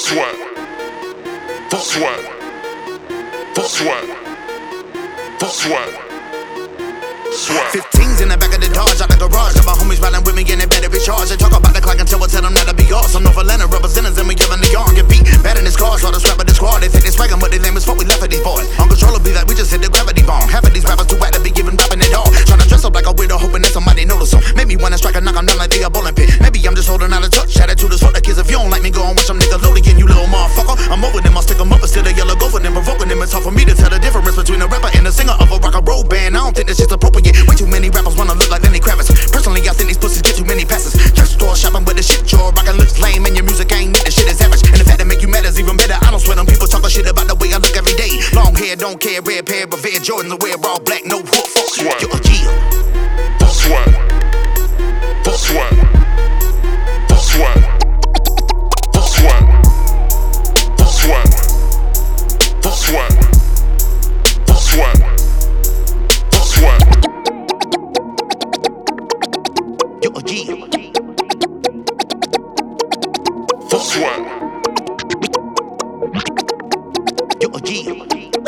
sweat. Fuck sweat. Fuck sweat. Fuck sweat. Sweat. 15s in the back of the Dodge, out the garage. Got my homies riding with me, getting better recharge. They talk about the clock until I tell them that I be off. Some North Atlanta representatives and we giving the yarn. Get beat bad in this car, so the strap of the squad. They think they swaggin', but they lame as fuck. We left for these boys. Uncontrollably, like we just hit the gravity bomb. Half of these rappers too bad to be giving rapping it all. Tryna dress up like a weirdo, hoping that somebody notice them. Maybe when I strike a knock, I'm down like they a bowling pit. Maybe I'm just holding out a touch. Attitude is fuck the kids. If you don't like me, go and watch some nigga Nickelodeon, you little motherfucker. I'm over them, I'll stick them up instead of yellow go for them, provoking them. It's hard for me to tell the difference between a rapper and a singer of a rock and roll band. I don't think this shit's appropriate. Way too many rappers wanna look like Lenny Kravitz. Personally, I think these pussies get too many passes. Just store shopping with the shit you're rockin' looks lame, and your music ain't neat. The shit is average, and the fact that make you mad is even better. I don't sweat on people talking shit about the way I look every day. Long hair, don't care, red pair, but Red Jordan, the wear all black, no hook. Fuck Sweat. you're a G. Fuck sweat. Fuck sweat. Fuck sweat. Fuck sweat. Fuck sweat. Fuck sweat. Fuck sweat. Fuck sweat. You're a G. Fuck sweat. You're a G.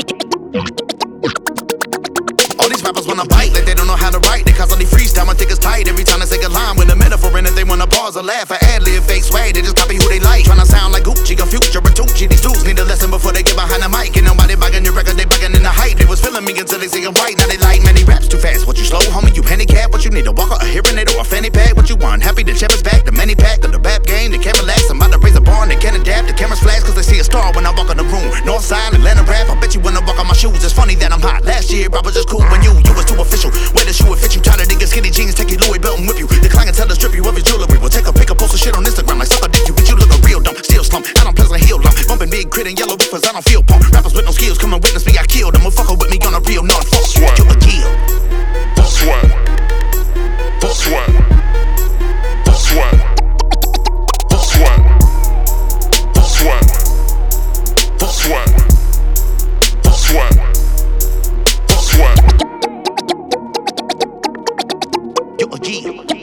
All these rappers wanna bite like they don't know how to write. They constantly freestyle, I think it's tight. Every time they say a line with a metaphor in it, they wanna pause or laugh or ad-lib, fake swag. They just copy who they like. Tryna sound like Gucci or Future or Tucci. These dudes need a lesson before they get behind the mic. Ain't nobody bugging your record, they bugging in the hype. They was feeling me until they see it right. Now they like, man, he raps too fast. What you slow, homie? You handicapped? What you need? A walker, a hearing aid, or a fanny pack? What you want? Happy the chip is back, the many pack of the rap game. They can't relax. I'm about to raise a bar and they can't adapt. The cameras flash cause they see a star when I walk in the room. Northside, Atlanta rap. I bet you wanna walk on my shoes. It's funny that I'm hot. Last year I was just cool when you was too official. Where the shoe would fit you, tighter than get skinny jeans, take your Louis belt and whip you. The clientele strip you of your jewelry. We'll take a pic, post a shit on Instagram like suck a dick you, bitch. You lookin' real dumb, still slump. I don't pleasant heel lump, bumping big crit and yellow rippers. I don't feel punk. Rappers with no skills, come and witness me. I killed them. Fucker with me on a real none. Fuck Sweat. you're a kill. Fuck sweat. Fuck sweat. Fuck sweat. Fuck sweat. Fuck sweat. Fuck sweat. Fuck sweat. Fuck sweat. You're a G.